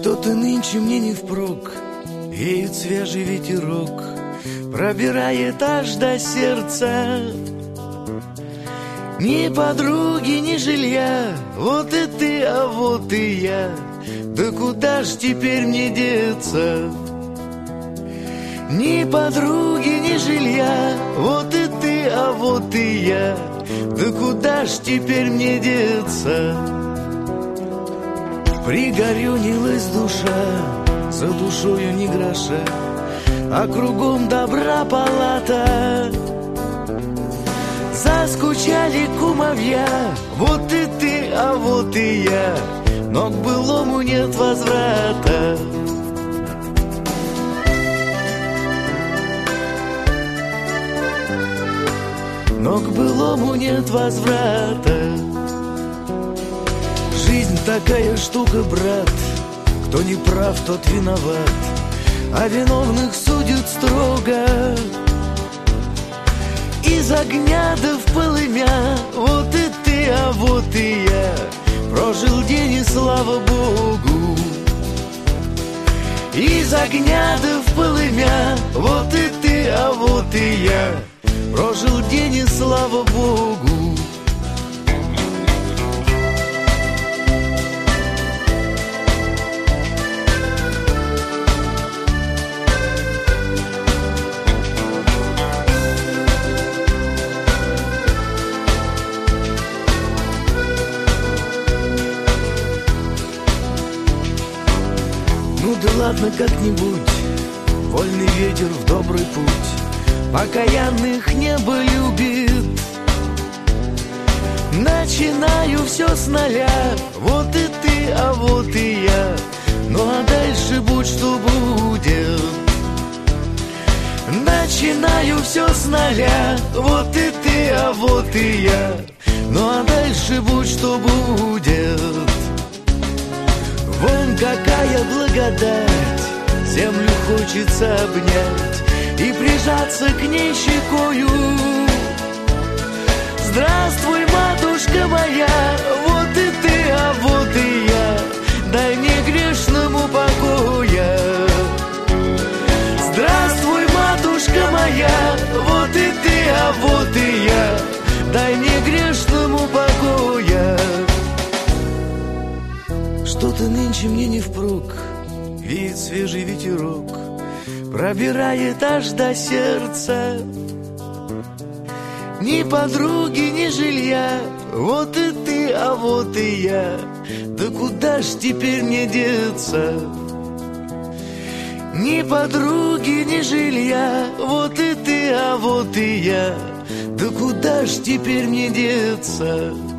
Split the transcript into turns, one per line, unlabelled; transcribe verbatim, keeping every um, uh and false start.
Что-то нынче мне не впрок, веет свежий ветерок, пробирает аж до сердца. Ни подруги, ни жилья, вот и ты, а вот и я. Да куда ж теперь мне деться? Ни подруги, ни жилья, вот и ты, а вот и я. Да куда ж теперь мне деться? Пригорюнилась душа, за душою ни гроша, а кругом добра палата. Заскучали кумовья, вот и ты, а вот и я, но к былому нет возврата. Но к былому нет возврата. Жизнь такая штука, брат, кто не прав, тот виноват, а виновных судят строго. Из огня да в полымя, вот и ты, а вот и я, прожил день и слава Богу. Из огня да в полымя, вот и ты, а вот и я, прожил день и слава Богу. Ну да ладно как-нибудь, вольный ветер в добрый путь, покаянных небо любит. Начинаю все с нуля, вот и ты, а вот и я, ну а дальше будь что будет. Начинаю все с нуля, вот и ты, а вот и я, ну а дальше будь что будет. Вон какая благодать, землю хочется обнять и прижаться к ней щекою. Здравствуй, матушка моя, вот и ты, а вот и я, дай мне грешному покоя. Здравствуй, матушка моя, вот и ты, а вот и я, дай мне грешному покоя. Что-то нынче мне не впрок, веет свежий ветерок, пробирает аж до сердца. Ни подруги, ни жилья, вот и ты, а вот и я, да куда ж теперь мне деться? Ни подруги, ни жилья, вот и ты, а вот и я, да куда ж теперь мне деться?